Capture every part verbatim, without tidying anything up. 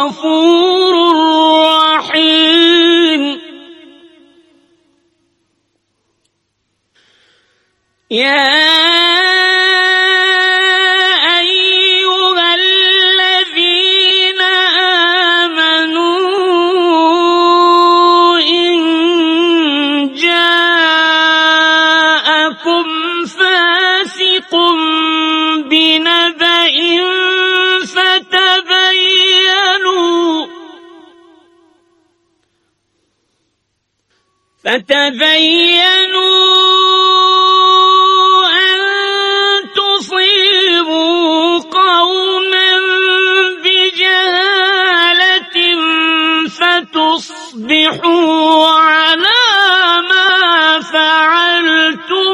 غفور رحيم. يا أيها الذين آمنوا إن جاءكم فاسق بنبأ فتبينوا فتبينوا أن تصيبوا قوما بجهالة فتصبحوا على ما فعلتم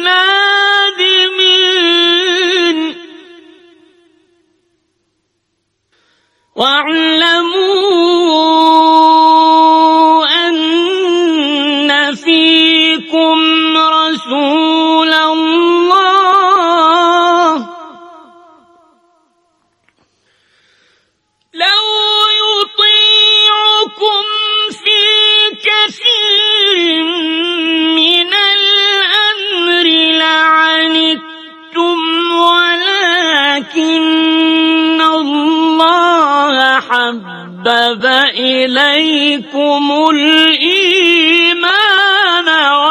نادمين. واعلموا أن فيكم رسول الله لو يطيعكم في كثير من الأمر لعنتم ولكن الله حبب إليكم الإيمان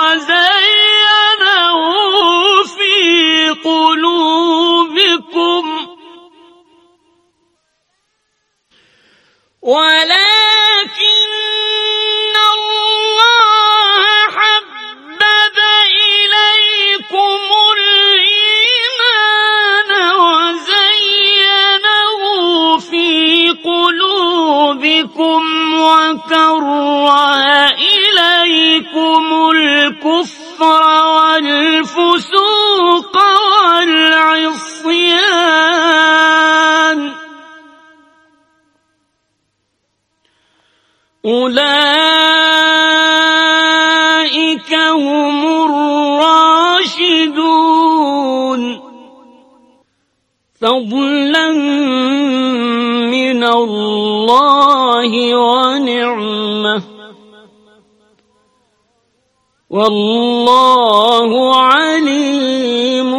وزينه في قلوبكم ولكن الله حبب إليكم الإيمان وزينه في قلوبكم وكره إليكم الكفر والفسوق والعصيان أولئك هم الراشدون فضلا من الله ونعمة والله عليم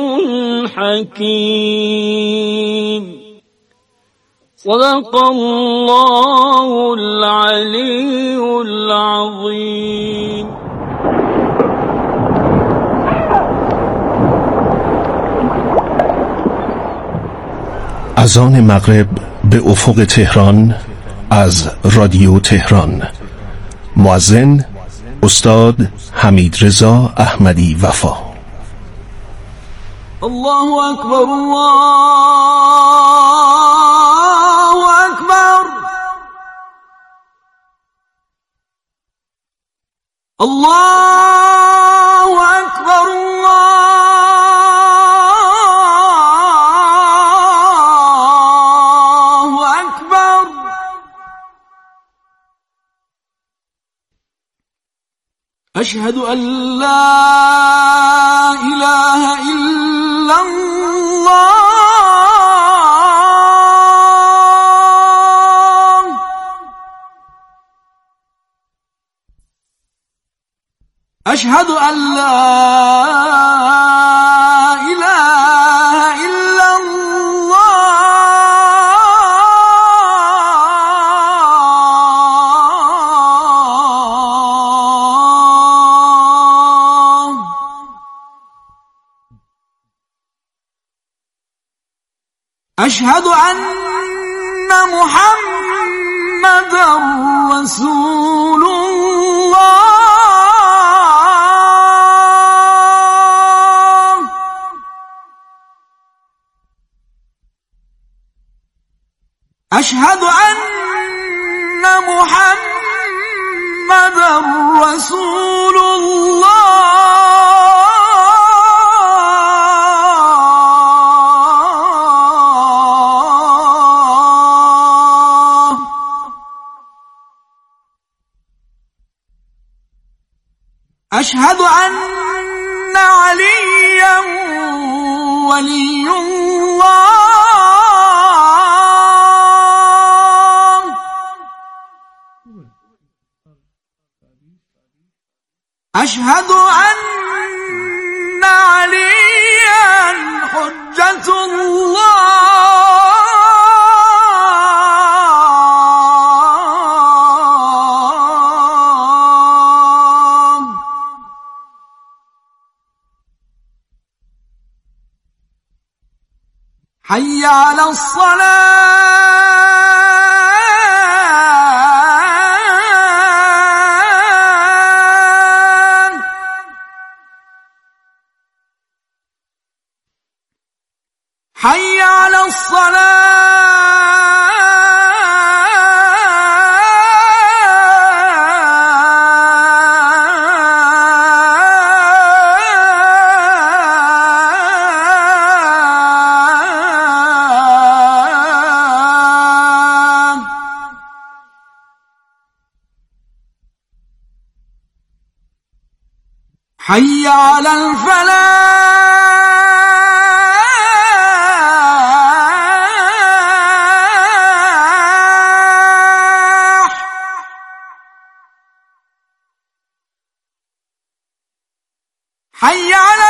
حكيم. صدق الله العلي العظيم. اذان مغرب به افق تهران از رادیو تهران. مؤذن استاد حمیدرضا احمدی وفا. الله اکبر الله اکبر الله اکبر الله اکبر. اشهد ان لا اله الا الله. اشهد ان لا اله الا الله. اشهد ان محمدا رسول الله. أشهد أن محمدا رسول الله. أشهد أن عليا ولي الله. أشهد أن عليا حجة الله حي على الصلاة حي على حي على الفلاح حي على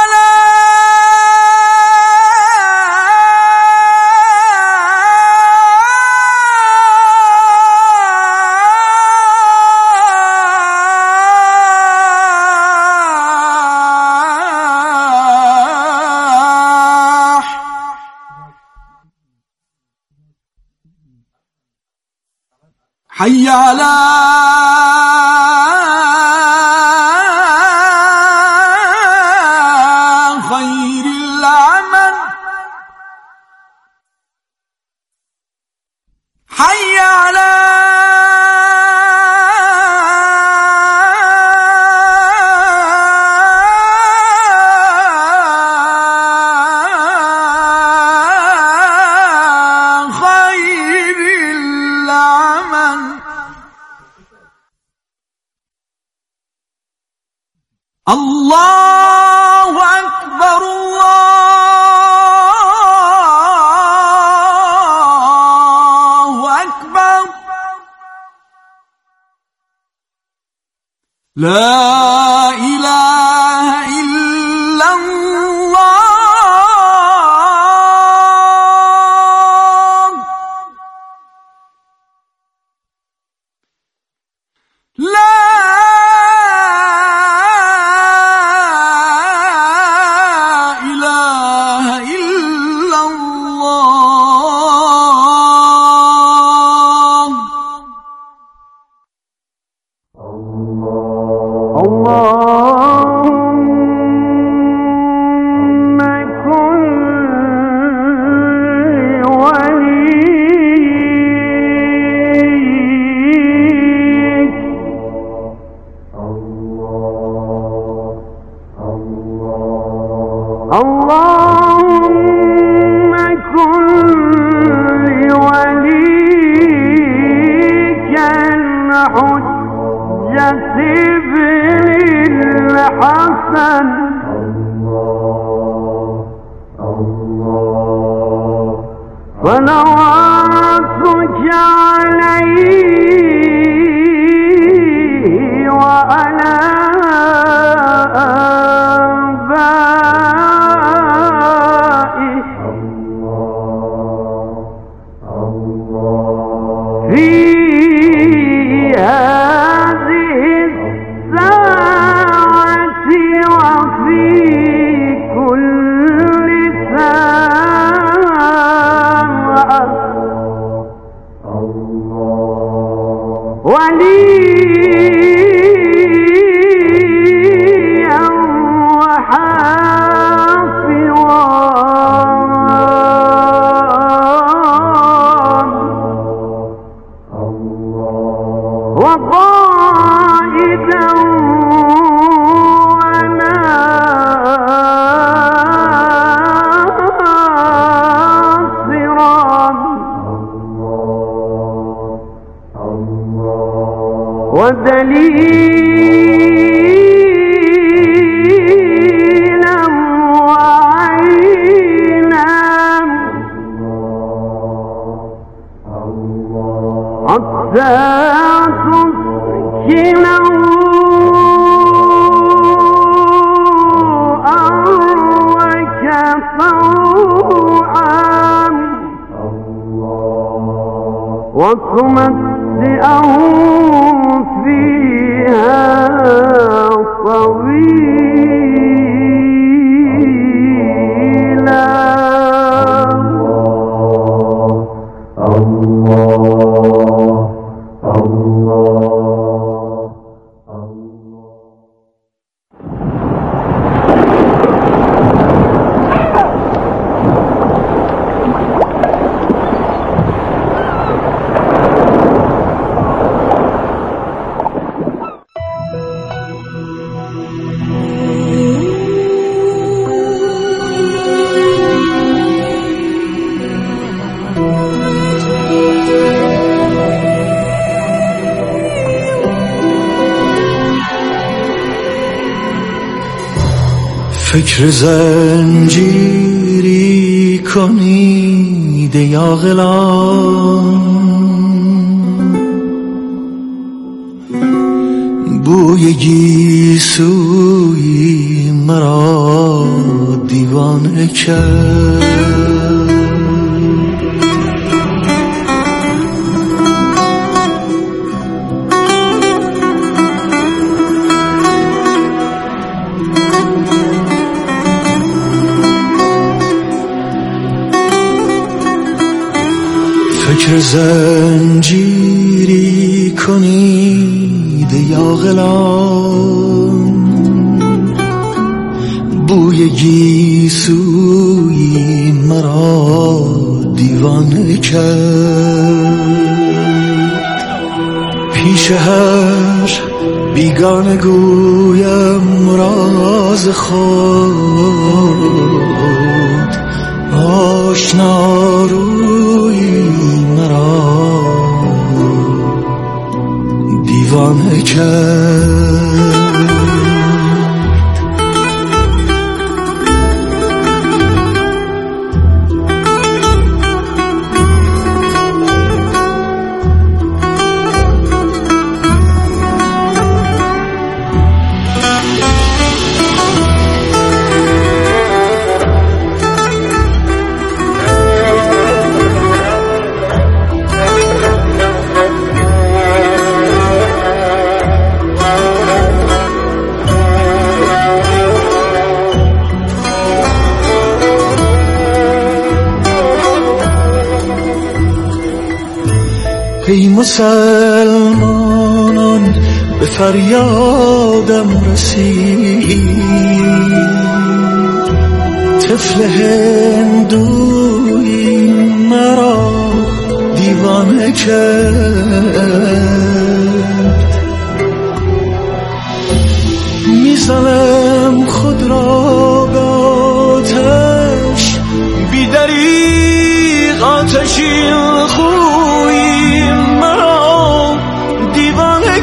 حي على خير العمل حي على الله أكبر الله أكبر لا إله إلا الله لا اللهم كن لوليك الحجة ابن الحسن صلواتك عليه وعلى في هذه الساعة وفي كل ساعة وليا وحافظا وقائدا وناصرا ودليلا وعينا حتى تسكنه وتمتعهم فيها طويلا. الله الله الله. فکر زنجیری کنید یا غلام، بوی گیسوی مرا دیوانه کرد. فکر زنجیری کنید یا غلام، بوی گیسوی مرا دیوانه کرد. پیش هر بیگانه گویم راز خود، آشنا روی مرا دیوانه کرد. ای مسلمانان به فریادم رسید، طفل هندوی مرا دیوانه کرد. میزنم خود را به آتش، بی دریغ آتشی خوی مرا دیوانه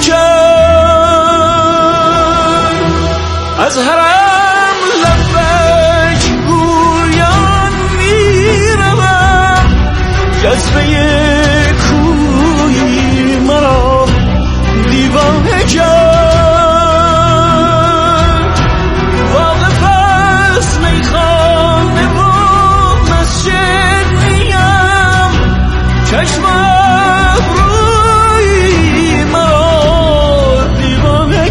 کرد. از حرم لبک گویان میروم، جذبه کوی مرا دیوانه کرد. واقف از میخانه و مسجد نیم، چشم ابروی مرا دیوانه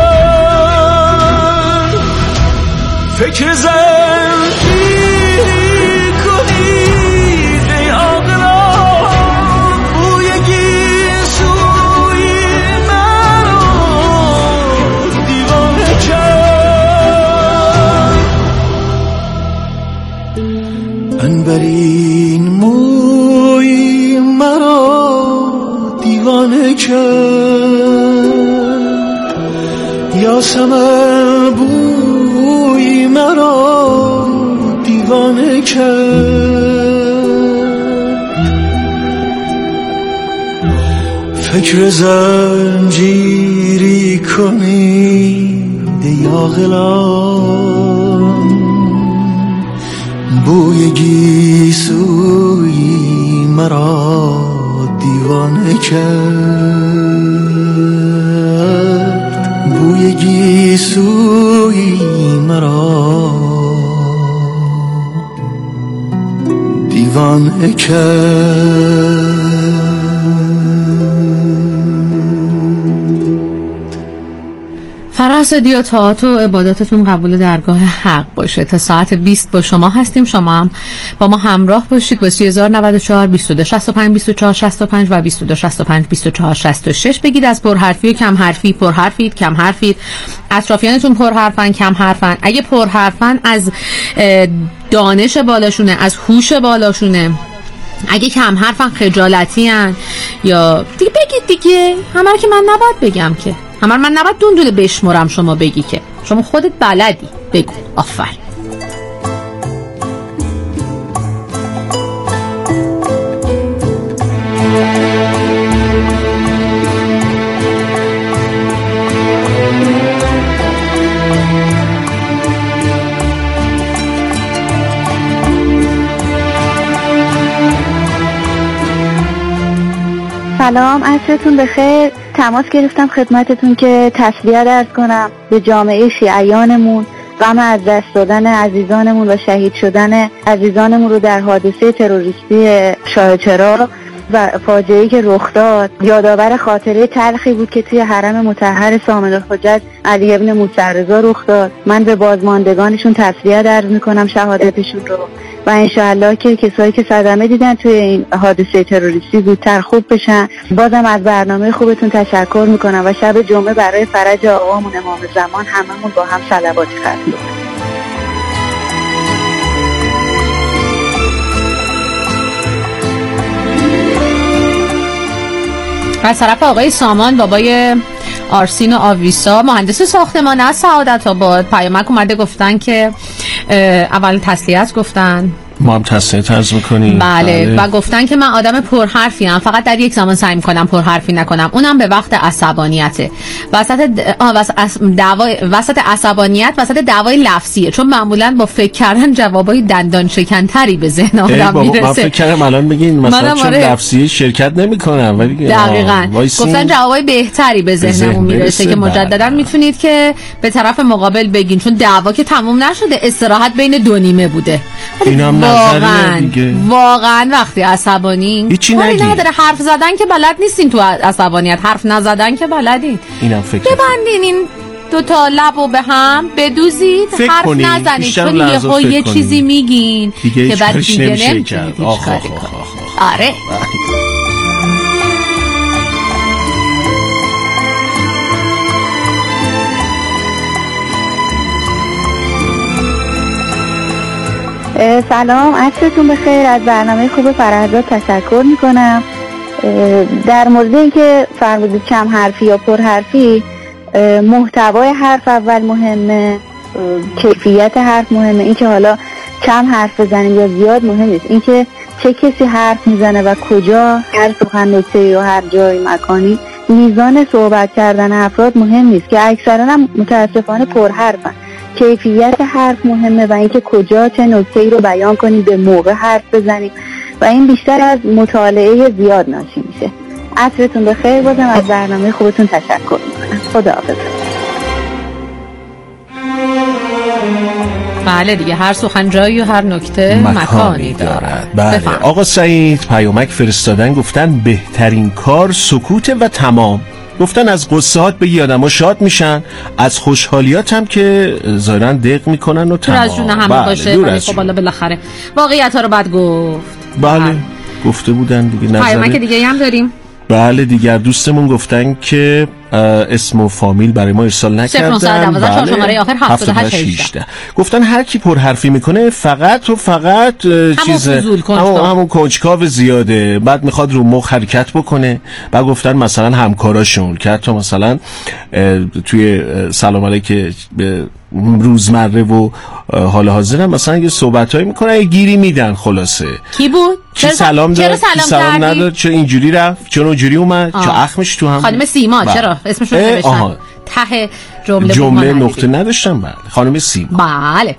کرد. فکر زنجیری کنید ای عاقلان، بوی گیسوی مرا دیوانه کرد. عنبرین موی مرا دیوانه کرد. یاسمن بوی مرا دیوانه کرد. فکر زنجیری کنید یا غلام، بوی گیسوی مرا دیوانه کرد. بوی گیسوی مرا دیوانه کرد. مقصدی و طاعات و عباداتتون قبول درگاه حق باشه. تا ساعت بیست با شما هستیم، شما هم با ما همراه باشید با سی هزار و نود و چهار بیست و دو شصت و پنج بیست و چهار شصت و پنج و بیست و دو شصت و پنج بیست و چهار شصت و شش. بگید از پرحرفی و کم حرفی، پرحرفید کم حرفید، اطرافیانتون پرحرفن کم حرفن. اگه پرحرفن از دانش بالاشونه، از هوش بالاشونه. اگه کم حرفن خجالتی هن یا دیگه بگید دیگه. همه رو که من نباید بگم که، همه رو من نباید دون دونه بشمرم شما بگی که. شما خودت بلدی بگو. آفر. سلام، عصرتون بخیر. تماس گرفتم خدمتتون که تسلیت عرض کنم به جامعه شیعیانمون. غم از دست دادن عزیزانمون و شهید شدن عزیزانمون رو در حادثه تروریستی شاه چراغ و فاجعه‌ای که رخ داد یادآور خاطره تلخی بود که توی حرم مطهر صامد الحجت علی ابن موسی رضا رخ داد. من به بازماندگانشون تسلیت عرض میکنم شهادتشون رو و انشاءالله که کسایی که صدمه دیدن توی این حادثه تروریستی زودتر خوب بشن. بازم از برنامه خوبتون تشکر میکنم و شب جمعه برای فرج آقامون امام زمان هممون با هم صلواتی ختم کنیم. از طرف آقای سامان بابای آرسین و آویسا مهندس ساختمان از سعادت آباد پیامک اومده گفتن که اول تسلیت گفتن، ما هم تسلیت عرض میکنیم. بله. بله و گفتن که من آدم پرحرفی ام، فقط در یک زمان سعی میکنم پرحرفی نکنم، اونم به وقت عصبانیته. وسط دعوای وسط عصبانیت وسط دعوای لفظیه، چون معمولا با فکر کردن جوابای دندان شکنتری به ذهن آدم میرسه. من فکر کردم الان بگین مثلا چون آره. لفظی شرکت نمیکنم، ولی دقیقاً گفتن جوابای بهتری به ذهنمون میرسه که مجددا میتونید که به طرف مقابل بگین، چون دعوا که تموم نشده، استراحت بین دو نیمه بوده. واقعا واقعا وقتی عصبانی هیچی نگی، نداره حرف زدن که بلد نیستین، تو عصبانیت حرف نزدن که بلدین. اینم فکر ببندین این دو تا لبو به هم بدوزید، حرف نزنید، چون یهو یه چیزی میگین که بعد دیگه نمیتونید هیچ کاری کنید. آره سلام، عصرتون بخیر. از برنامه خوب فرهزاد تشکر میکنم. در مورد اینکه فرمودید کم حرفی یا پر حرفی، محتوای حرف اول مهمه، کیفیت حرف مهمه. اینکه حالا کم حرف بزنیم یا زیاد مهم نیست، اینکه چه کسی حرف میزنه و کجا، هر سخن نکته یا هر جای مکانی میزان صحبت کردن افراد مهم نیست که اکثرا هم متاسفانه پر حرفن. کیفیت حرف مهمه و اینکه کجا چه نکته‌ای رو بیان کنیم، به موقع حرف بزنیم و این بیشتر از مطالعه زیاد ناشی میشه. عصرتون بخیر. بازم از برنامه خوبتون تشکر میکنم. خداحافظ. بله دیگه، هر سخن جایی و هر نکته مکانی, مکانی دارد. بله بفهم. آقا سعید پیامک فرستادن گفتن بهترین کار سکوت و تمام. گفتن از قصهات بگی آدم‌ها شاد میشن، از خوشحالیات هم که ظاهراً دق میکنن و تمام. دور از جون همه بله باشه، ولی خب حالا بالاخره واقعیت ها رو بعد گفت. بله هم. گفته بودن دیگه. نظر پیامک دیگه هم داریم. بله دیگر دوستمون گفتن که اسم و فامیل برای ما ارسال نکردن. بله شماره آخر هفتاد و هشت هجده. گفتن هر کی پرحرفی میکنه فقط و فقط چیز همون همون کنجکاو زیاده، بعد میخواد رو مخ حرکت بکنه. بعد گفتن مثلا همکاراشون که حتی مثلا توی سلام علیک روزمره و حال حاضر هم مثلا یه صحبتایی میکنن، یه گیری میدن. خلاصه کی بود؟ چه سلام داد؟ چه سلام نداد؟ چه اینجوری رفت؟ چه اونجوری اومد؟ چه اخمش تو هم؟ خانم سیما با. چرا اسمش رو نوشتن ته جمله جمله نقطه نداشتن. بله خانم سیما. بله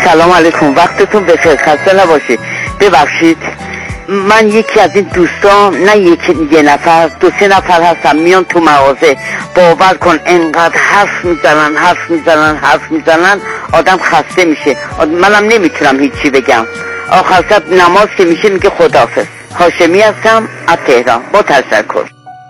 سلام علیکم، وقتتون بخیر، خسته نباشید. ببخشید من یکی از این دوستان، نه یکی، یه نفر، دو سه نفر هستم میان تو مغازه، باور کن انقدر حرف میزنن حرف میزنن حرف میزنن آدم خسته میشه. منم نمیتونم هیچی بگم. آخر سر نماز که میشه میگه خداحافظ. هاشمی هستم از تهران. با تشکر.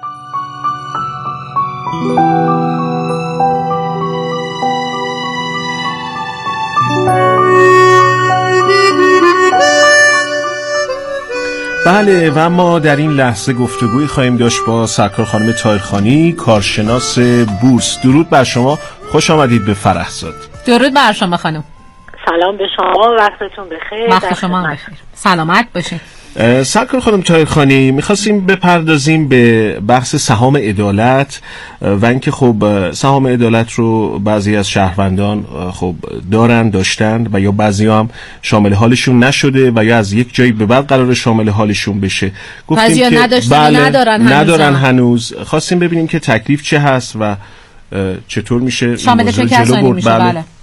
بله و ما در این لحظه گفتگوی خواهیم داشت با سرکار خانم طاهرخانی، کارشناس بورس. درود بر شما، خوش آمدید به فرحزاد. درود بر شما خانم. سلام به شما، وقتتون بخیر. وقت شما بخیر، سلامت باشید. سرکار خانم طاهرخانی، میخواستیم بپردازیم به بحث سهام عدالت و اینکه خب سهام عدالت رو بعضی از شهروندان خب دارن داشتن و یا بعضی هم شامل حالشون نشده و یا از یک جایی به بعد قرار شامل حالشون بشه. گفتیم که بله ندارن هنوز, ندارن هنوز. خواستیم ببینیم که تکلیف چه هست و چطور میشه شامل چه کسانی میشه. بله, بله.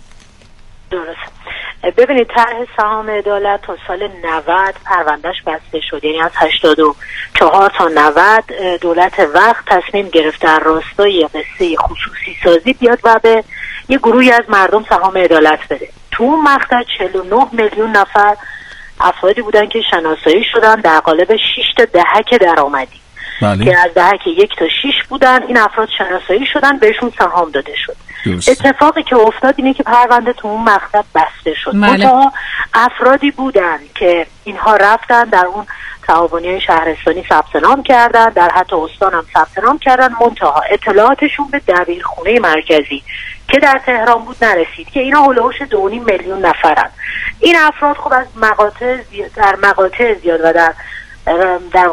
درست. ببینید طرح سهام عدالت تا سال نود پروندهش بسته شد، یعنی از هشتاد و چهار تا نود دولت وقت تصمیم گرفت در راستای قصه خصوصی سازی بیاد و به یه گروهی از مردم سهام عدالت بده. تو اون مقطع چهل و نه میلیون نفر افرادی بودن که شناسایی شدن در قالب شش تا دهک درآمدی. بله. که از دهک یک تا شش بودن، این افراد شناسایی شدن، بهشون سهام داده شد. درست. اتفاقی که افتاد اینه که پرونده تو اون مقطع بسته شد. منتها افرادی بودن که اینها رفتن در اون تعاونی شهرستانی ثبت نام کردن، در حتی استان هم ثبت نام کردن، منتها اطلاعاتشون به دبیرخونه مرکزی که در تهران بود نرسید که اینا هولوش دو و نیم میلیون نفرن. این افراد خب از مقاطع زیاد، در مقاطع زیاد و در در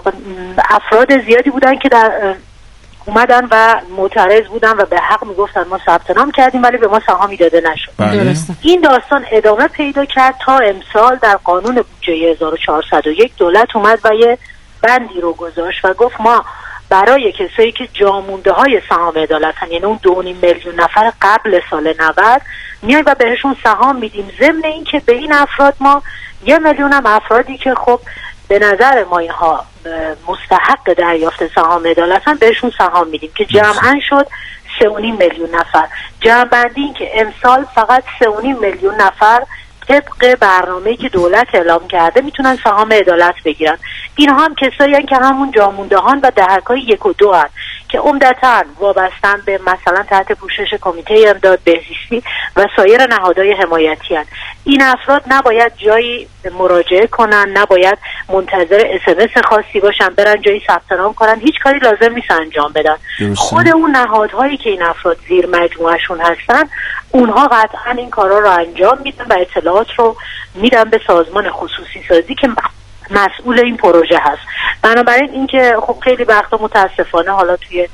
افراد زیادی بودن که در اومدن و معترض بودن و به حق میگفتن ما ثبت نام کردیم ولی به ما سهامی داده نشد. درسته. این داستان ادامه پیدا کرد تا امسال در قانون بودجه هزار و چهارصد و یک دولت اومد و یه بندی رو گذاشت و گفت ما برای کسایی که جامونده های سهام عدالتن، یعنی اون دو و نیم میلیون نفر قبل سال نود، میایم و بهشون سهام میدیم. ضمن این که به این افراد ما یه میلیون هم افرادی که خب به نظر ما اینها مستحق دریافت سهام عدالتن بهشون سهام میدیم که جمعاً شد سه و نیم میلیون نفر. جمع بندی این که امسال فقط سه و نیم میلیون نفر طبق برنامه‌ای که دولت اعلام کرده میتونن سهام عدالت بگیرن. اینها هم کسایی هستن که همون جاموندهان و دهک‌های یک و دو هستن که عمدتاً وابستن به مثلا تحت پوشش کمیته امداد بهزیستی و سایر نهادهای حمایتی هستن. این افراد نباید جایی مراجعه کنن، نباید منتظر اس ام اس خاصی باشن برن جایی ثبت نام کنن، هیچ کاری لازم نیست انجام بدن. خود اون نهادهایی که این افراد زیر مجموعهشون هستن اونها قطعاً این کارا رو انجام میدن و اطلاعات رو میدن به سازمان خصوصی سازی که مسئول این پروژه هست. بنابراین اینکه خب خیلی وقتا متاسفانه حالا توی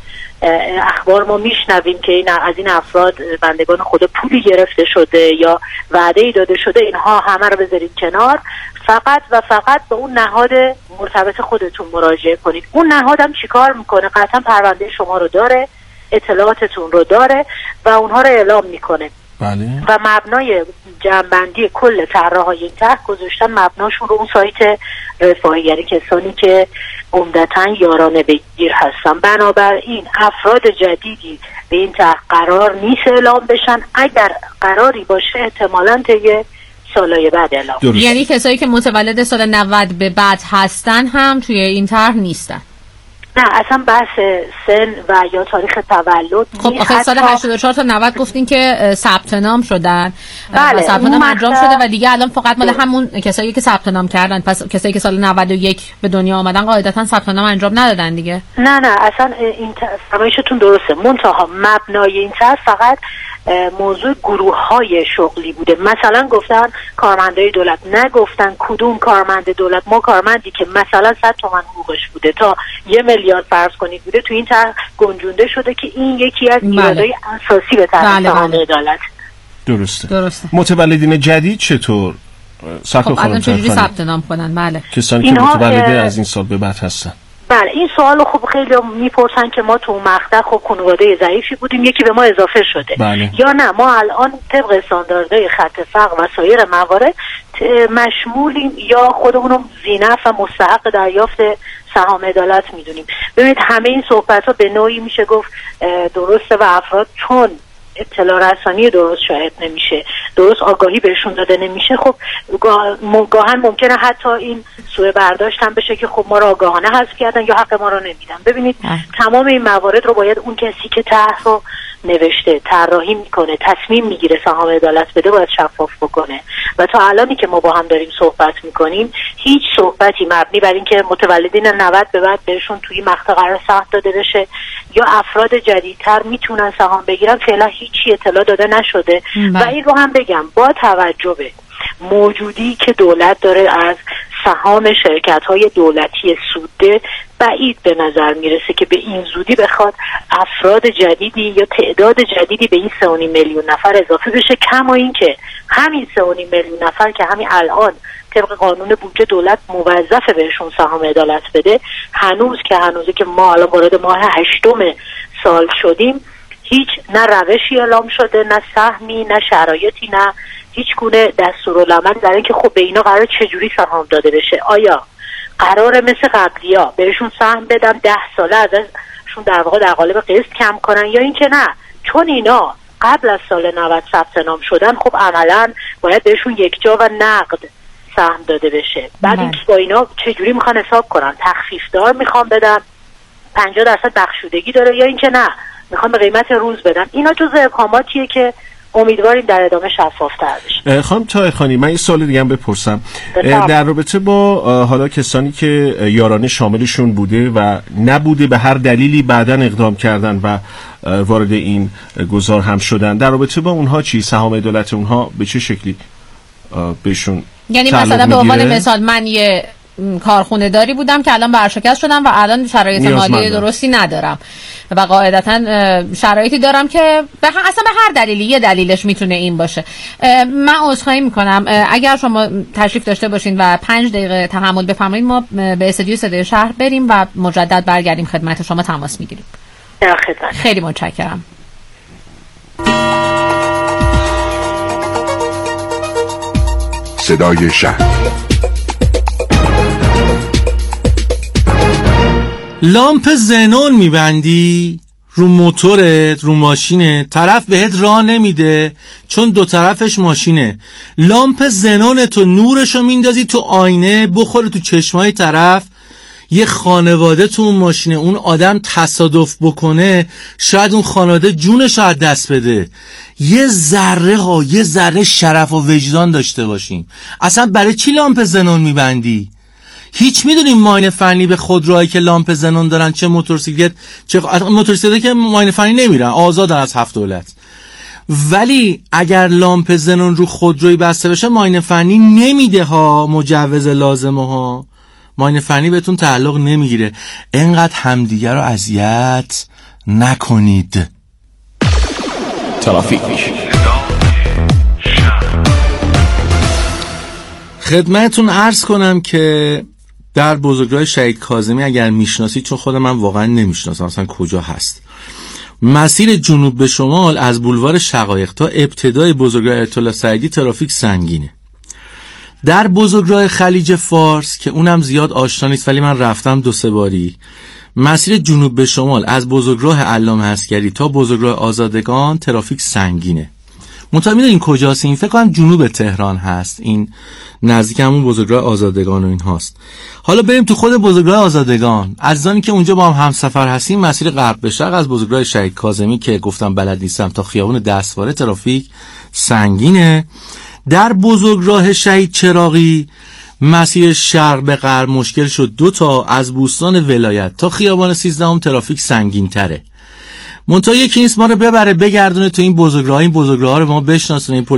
اخبار ما میشنویم که این از این افراد بندگان خدا پولی گرفته شده یا وعده‌ای داده شده، اینها همه رو بذارید کنار، فقط و فقط به اون نهاد مرتبط خودتون مراجعه کنید. اون نهاد هم چیکار میکنه؟ قطعا پرونده شما رو داره، اطلاعاتتون رو داره و اونها رو اعلام میکنه. بله. و مبنای جمع‌بندی کل طرح‌های این طرح گذاشتن مبناشون رو اون سایت رفاهی، یعنی کسانی که عمدتاً یارانه بگیر هستن. بنابراین افراد جدیدی به این طرح قرار نیست اعلام بشن، اگر قراری باشه احتمالاً طی سالهای بعد اعلام. یعنی کسایی که متولد سال نود به بعد هستن هم توی این طرح نیستن؟ نه اصلا بحث سن و یا تاریخ تولد. خب آخه سال هشتاد و چهار تا نود گفتین که ثبت نام شدن. بله. ثبت نام انجام شده و دیگه الان فقط مال همون کسایی که ثبت نام کردن. پس کسایی که سال نود و یک به دنیا آمدن قاعدتا ثبت نام انجام ندادن دیگه. نه نه اصلا این فرمایشتون درسته، منتها مبنای این طرح فقط موضوع گروه های شغلی بوده. مثلا گفتن کارمندای دولت، نگفتن کدوم کارمند دولت. ما کارمندی که مثلا صد تومن حقوقش بوده تا یه میلیارد فرض کنید بوده تو این طرح گنجونده شده که این یکی از ایرادهای اساسی به طرح سهام عدالت. درسته. درسته. متولدین جدید چطور؟ خب الان چجوری ثبت نام کنن؟ بله. کسانی که متولد از این سال به بعد هستن. بله این سوالو خب خیلی میپرسن که ما تو مقطع خب خانواده ضعیفی بودیم، یکی به ما اضافه شده بله. یا نه ما الان طبق استانداردهای خط فقر و سایر موارد مشمولیم یا خودمون رو ذی‌نفع و مستحق دریافت سهام عدالت میدونیم. ببینید همه این صحبت ها به نوعی میشه گفت درسته و افراد چون اطلاع رسانی درست شاید نمیشه، درست آگاهی بهشون داده نمیشه، خب گاهن ممکنه حتی این سوء برداشت هم بشه که خب ما رو آگاهانه حذف کردن یا حق ما رو نمیدن. ببینید اه. تمام این موارد رو باید اون کسی که طرح رو نوشته، طراحی میکنه، تصمیم میگیره سهام عدالت بده باید شفاف بکنه و تا الانی که ما با هم داریم صحبت میکنیم هیچ صحبتی مبنی بر این که متولدین نود به بعد بهشون توی مقطع قرار سهم داده بشه یا افراد جدیدتر میتونن سهام بگیرن فعلا هیچی اطلاع داده نشده م. و این رو هم بگم با توجه به موجودی که دولت داره از سهام شرکت‌های دولتی سودده بعید به نظر میرسه که به این زودی بخواد افراد جدیدی یا تعداد جدیدی به این سه و نیم میلیون نفر اضافه بشه، کما این که همین سه و نیم میلیون نفر که همین الان طبق قانون بودجه دولت موظفه بهشون سهام عدالت بده، هنوز که هنوزی که ما الان وارد ماه هشتم سال شدیم هیچ نه روشی اعلام شده، نه سهمی، نه شرایطی، نه هیچ گونه دستورالعمل در اینکه خب به اینا قرار چجوری سهام داده بشه. آیا قراره مثل قبلیا بهشون سهم بدم ده ساله ازشون در واقع در قالب قسط کم کنن یا اینکه نه چون اینا قبل از سال نود ثبت نام شدن خب عملا باید بهشون یک جا و نقد سهم داده بشه. بعد اینکه با اینا چجوری میخوان حساب کنن، تخفیف دار میخوان بدن، پنجاه درصد بخشودگی داره یا اینکه نه میخوان به قیمت روز بدن. اینا جزء ابهاماتیه که امیدواریم در ادامه شفافتر بشه. خانم طاهرخانی من یه سوال دیگه هم بپرسم در رابطه با حالا کسانی که یارانه شاملشون بوده و نبوده به هر دلیلی بعداً اقدام کردن و وارد این گذار هم شدن، در رابطه با اونها چی؟ سهام عدالت اونها به چه شکلی بهشون یعنی مثلا به عنوان مثال من یه کارخونه داری بودم که الان ورشکست شدم و الان شرایط مالی درستی ندارم و قاعدتا شرایطی دارم که به اصلا به هر دلیلی، یه دلیلش میتونه این باشه. من عذرخواهی میکنم اگر شما تشریف داشته باشین و پنج دقیقه تحمل بفرمایید ما به استودیو صدای شهر بریم و مجدد برگردیم خدمت شما تماس میگیریم. خیلی متشکرم. صدای شهر. لامپ زنون میبندی رو موتورت، رو ماشینت، طرف بهت راه نمیده چون دو طرفش ماشینه، لامپ زنونتو نورشو میندازی تو آینه بخوره تو چشمای طرف، یه خانواده تو اون ماشینه، اون آدم تصادف بکنه شاید اون خانواده جونش از دست بده. یه ذره ها یه ذره شرف و وجدان داشته باشیم. اصلا برای چی لامپ زنون میبندی؟ هیچ میدونیم ماین فنی به خودروهایی که لامپ زنون دارن چه موتورسیکلت چه موتورسیکلتی که ماین فنی نمیرن آزادن از هفت دولت، ولی اگر لامپ زنون رو خودروی بسته بشه ماین فنی نمیده ها، مجوز لازمه ها، ماین فنی بهتون تعلق نمیگیره. انقدر همدیگه رو اذیت نکنید. ترافیک. خدمتتون عرض کنم که در بزرگراه شهید کاظمی اگر میشناسید، چون خود من واقعا نمیشناسم اصلا کجا هست، مسیر جنوب به شمال از بولوار شقایق تا ابتدای بزرگراه آیت الله سعیدی ترافیک سنگینه. در بزرگراه خلیج فارس که اونم زیاد آشنا نیست ولی من رفتم دو سه باری، مسیر جنوب به شمال از بزرگراه علامه عسگری تا بزرگراه آزادگان ترافیک سنگینه. منتها میدونین کجاست؟ این فکر کنم جنوب تهران هست، این نزدیک همون بزرگراه آزادگان و این هاست. حالا بریم تو خود بزرگراه آزادگان. عزیزانی که اونجا با هم همسفر هستیم، مسیر غرب به شرق از بزرگراه شهید کاظمی که گفتم بلد نیستم تا خیابون دستواره ترافیک سنگینه. در بزرگراه شهید چراغی مسیر شرق به غرب مشکل شد، دو تا از بوستان ولایت تا خیابان سیزدهم ترافیک سنگین تره. منتها یکی نیست ما رو ببره بگردونه تو این بزرگراه، این بزرگراه رو ما بشناسونه، این